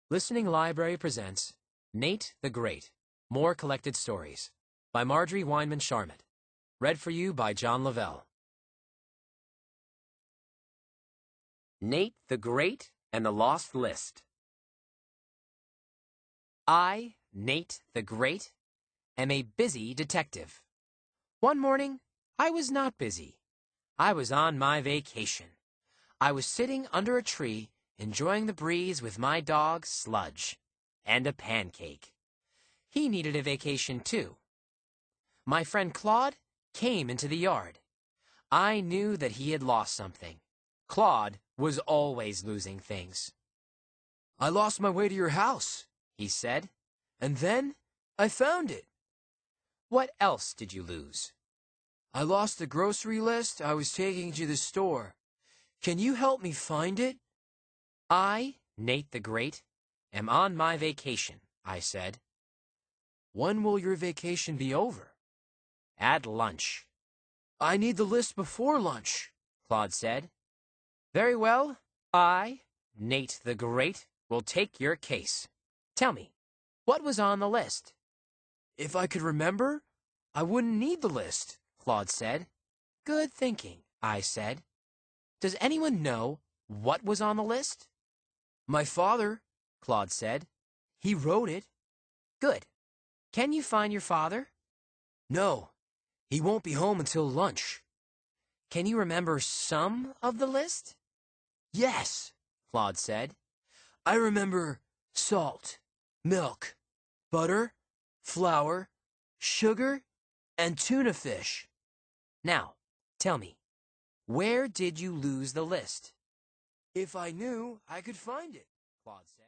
Listening Library presents Nate the Great, More Collected Stories by Marjorie Weinman Charmot. Read for you by John Lavelle. Nate the Great and the Lost List. I, Nate the Great, am a busy detective. One morning, I was not busy. I was on my vacation. I was sitting under a tree enjoying the breeze with my dog, Sludge, and a pancake. He needed a vacation, too. My friend Claude came into the yard. I knew that he had lost something. Claude was always losing things. "I lost my way to your house," he said. "and then I found it." "What else did you lose?" "I lost the grocery list I was taking to the store. Can you help me find it?" I, Nate the Great, am on my vacation, I said. "When will your vacation be over?" "At lunch." "I need the list before lunch," Claude said. "Very well, I, Nate the Great, will take your case. Tell me, what was on the list?" "If I could remember, I wouldn't need the list," Claude said. "Good thinking," I said. "Does anyone know what was on the list?" "My father," Claude said. "he wrote it." "Good. Can you find your father?" "No, he won't be home until lunch." "Can you remember some of the list?" "Yes," Claude said. "I remember salt, milk, butter, flour, sugar, and tuna fish." "Now, tell me, where did you lose the list?" "If I knew, I could find it," Claude said.